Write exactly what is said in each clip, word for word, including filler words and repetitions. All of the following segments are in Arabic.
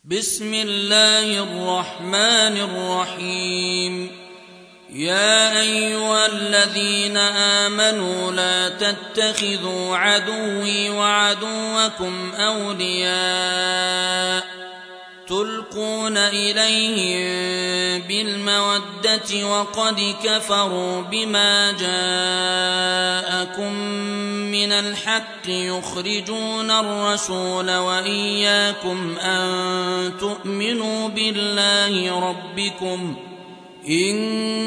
بسم الله الرحمن الرحيم. يا أيها الذين آمنوا لا تتخذوا عدوي وعدوكم أولياء تلقون إليهم بالمودة وقد كفروا بما جاءكم من الحق يخرجون الرسول وإياكم أن تؤمنوا بالله ربكم إن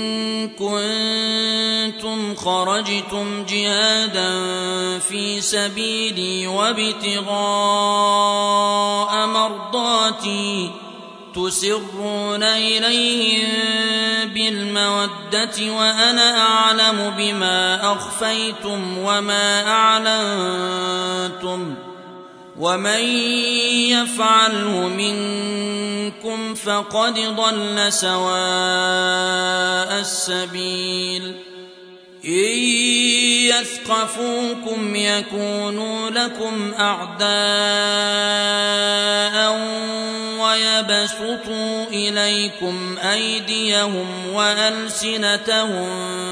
كنتم خرجتم جهادا في سبيلي وابتغاء مرضاتي تسرون إليهم بالمودة وأنا أعلم بما أخفيتم وما أعلنتم ومن يفعله منكم فقد ضل سواء السبيل. إن يثقفوكم يكونوا لكم أعداء ويبسطوا إليكم أيديهم وألسنتهم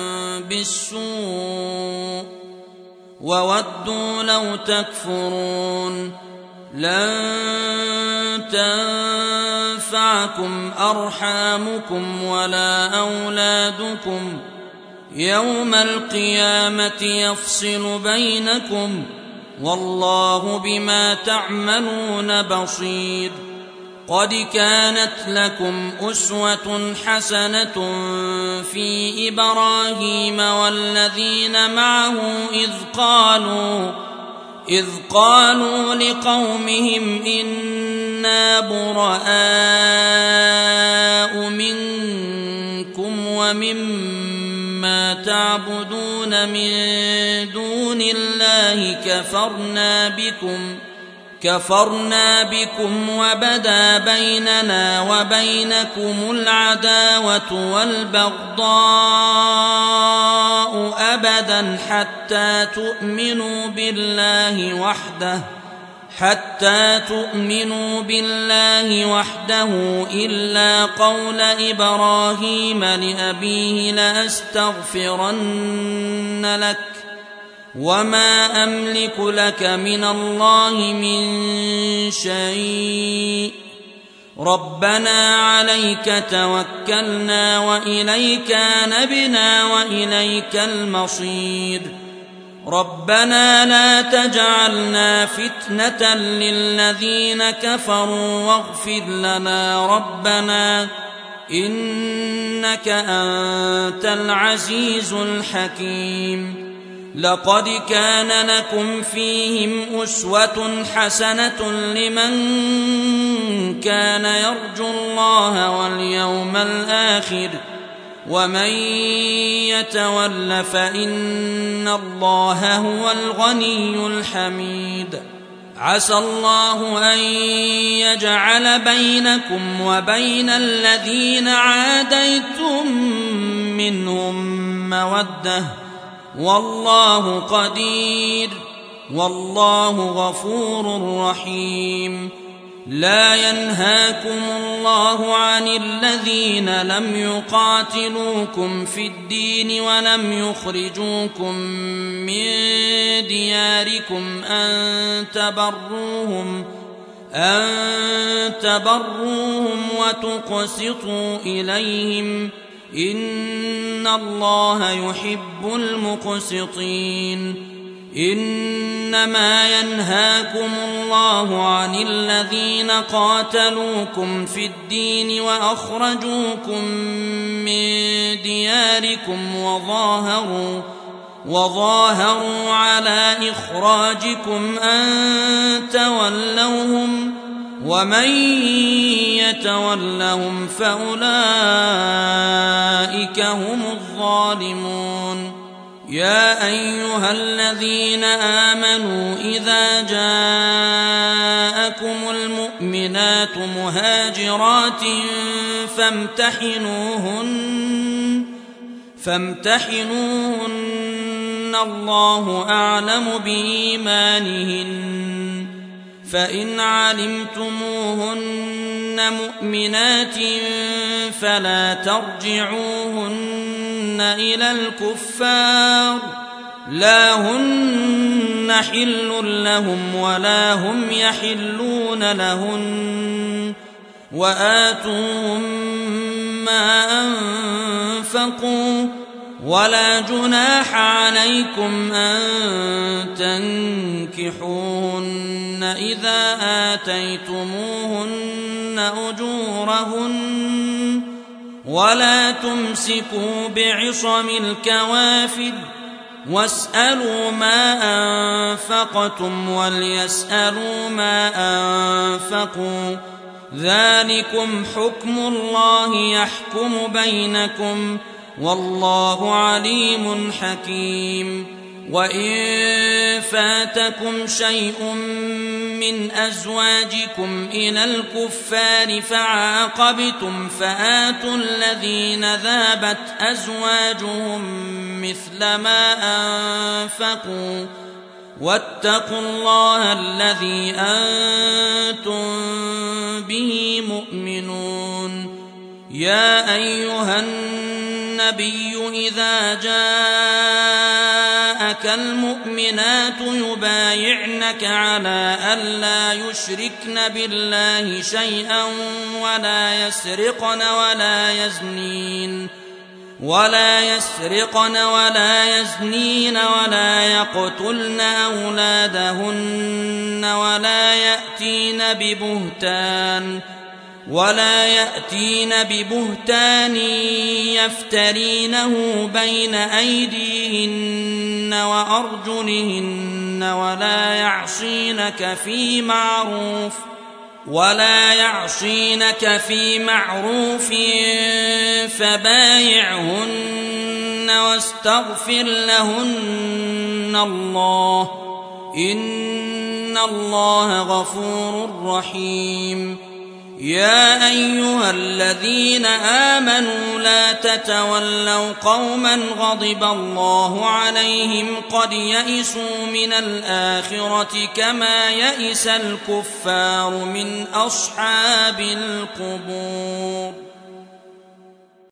بالسوء وودوا لو تكفرون. لن تنفعكم أرحامكم ولا أولادكم يوم القيامة يفصل بينكم والله بما تعملون بصير. قد كانت لكم أسوة حسنة في إبراهيم والذين معه إذ قالوا إذ قالوا لقومهم إنا براء منكم ومما تعبدون من دون الله كفرنا بكم كفرنا بكم وبدا بيننا وبينكم العداوة والبغضاء أبدا حتى تؤمنوا بالله وحده حتى تؤمنوا بالله وحده إلا قول إبراهيم لأبيه لأستغفرن لك وما أملك لك من الله من شيء ربنا عليك توكلنا وإليك أنبنا وإليك المصير. ربنا لا تجعلنا فتنة للذين كفروا واغفر لنا ربنا إنك أنت العزيز الحكيم. لقد كان لكم فيهم أسوة حسنة لمن كان يرجو الله واليوم الآخر ومن يتول فإن الله هو الغني الحميد. عسى الله أن يجعل بينكم وبين الذين عاديتم منهم مودة والله قدير والله غفور رحيم. لا ينهاكم الله عن الذين لم يقاتلوكم في الدين ولم يخرجوكم من دياركم أن تبروهم أن تبروهم وتقسطوا إليهم إن الله يحب المقسطين. إنما ينهاكم الله عن الذين قاتلوكم في الدين وأخرجوكم من دياركم وظاهروا وظاهروا على إخراجكم أن تولوهم ومن يتولهم فأولئك هم الظالمون. يا أيها الذين آمنوا إذا جاءكم المؤمنات مهاجرات فامتحنوهن فامتحنوهن الله أعلم بإيمانهن فإن علمتموهن مؤمنات فلا ترجعوهن إلى الكفار لا هن حل لهم ولا هم يحلون لهن وآتوهم ما أنفقوا ولا جناح عليكم أن تنكحوهن إذا آتيتموهن أجورهن ولا تمسكوا بعصم الكوافر واسألوا ما أنفقتم وليسألوا ما أنفقوا ذلكم حكم الله يحكم بينكم والله عليم حكيم. وإن فاتكم شيء من أزواجكم إلى الكفار فعاقبتم فآتوا الذين ذابت أزواجهم مثل ما أنفقوا واتقوا الله الذي أنتم به مؤمنون. يا أيها النبي إذا جاءك المؤمنات يبايعنك على ألا يشركن بالله شيئا ولا يسرقن ولا يزنين ولا يسرقن ولا يزنين ولا يقتلن أولادهن ولا يأتين ببهتان ولا يأتين ببهتان يفترينه بين أيديهن وأرجلهن ولا يعصينك في معروف ولا يعصينك في معروف فبايعهن واستغفر لهن الله إن الله غفور رحيم. يا أيها الذين آمنوا لا تتولوا قوما غضب الله عليهم قد يئسوا من الآخرة كما يئس الكفار من أصحاب القبور.